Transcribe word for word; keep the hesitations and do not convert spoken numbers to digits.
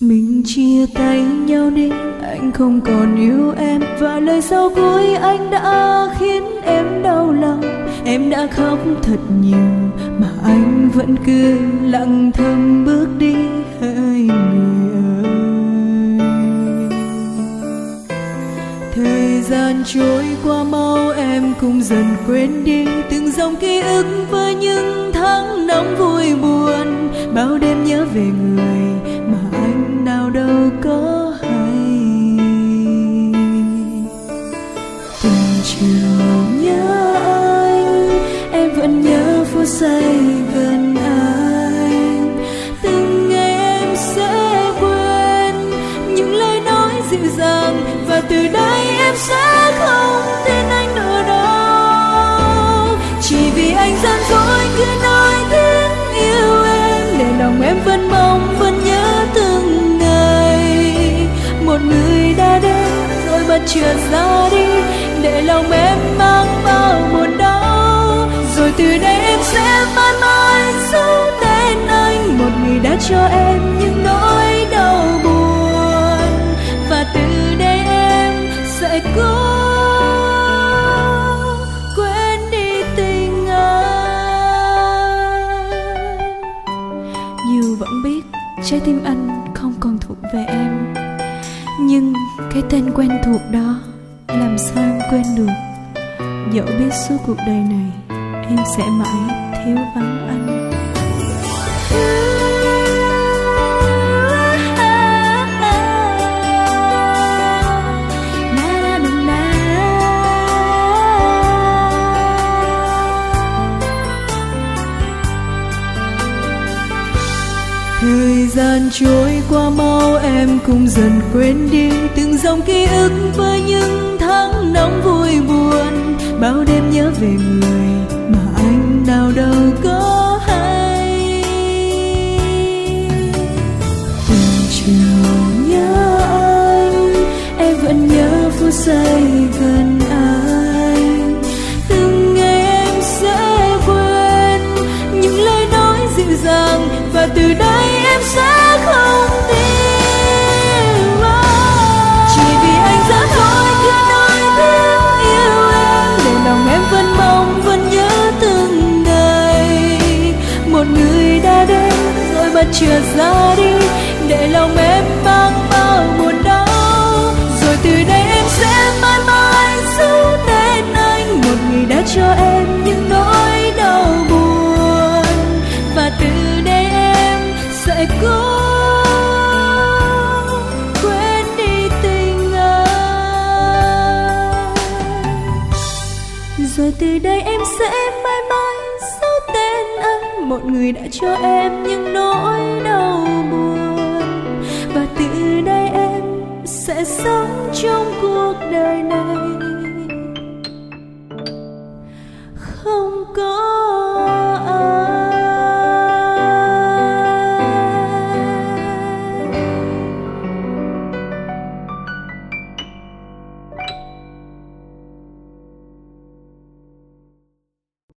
Mình chia tay nhau đi, anh không còn yêu em. Và lời sau cuối anh đã khiến em đau lòng. Em đã khóc thật nhiều mà anh vẫn cứ lặng thầm bước đi. Hỡi người ơi, thời gian trôi qua mau em cũng dần quên đi từng dòng ký ức với những tháng năm vui buồn. Bao đêm nhớ về người mà anh nào đâu có hay. Từng chiều nhớ anh, em vẫn nhớ phút giây gần anh. Từng ngày em sẽ quên những lời nói dịu dàng, và từ đây em sẽ không tin anh nữa đâu. Chỉ vì anh gian dối cứ nói tiếng yêu em, để lòng em vẫn mong vẫn nhớ từng ngày. Một người đã đến rồi bất chợt ra đi, để lòng em mang bao buồn đau. Rồi từ đây em sẽ mãi mãi giữ tên anh, một người đã cho em những nỗi đau buồn. Và từ đây em sẽ cố quên đi tình anh. Dù vẫn biết trái tim anh không còn thuộc về em, nhưng cái tên quen thuộc đó làm sao em quên được. Dẫu biết suốt cuộc đời này em sẽ mãi thiếu vắng anh. Thời gian trôi qua mau em cũng dần quên đi từng dòng ký ức với những tháng nóng vui buồn. Bao đêm nhớ về người mà anh nào đâu có hay. Từng chiều nhớ anh, em vẫn nhớ phút giây gần anh. Từng ngày em sẽ quên những lời nói dịu dàng, và từ đây em sẽ không tin. Chỉ vì anh rất thôi cứ nói tiếng yêu em, để lòng em vẫn mong vẫn nhớ từng ngày. Một người đã đến rồi bất chợt ra đi, để lòng em mang bao buồn đau. Rồi từ đây em sẽ mãi mãi giữ tên anh, một người đã cho em những nỗi đau buồn. Và từ đây em sẽ cố quên đi tình anh. Rồi từ đây em sẽ mãi mãi giữ tên anh, một người đã cho em những nỗi đau buồn. Và từ đây em sẽ sống trong cuộc đời này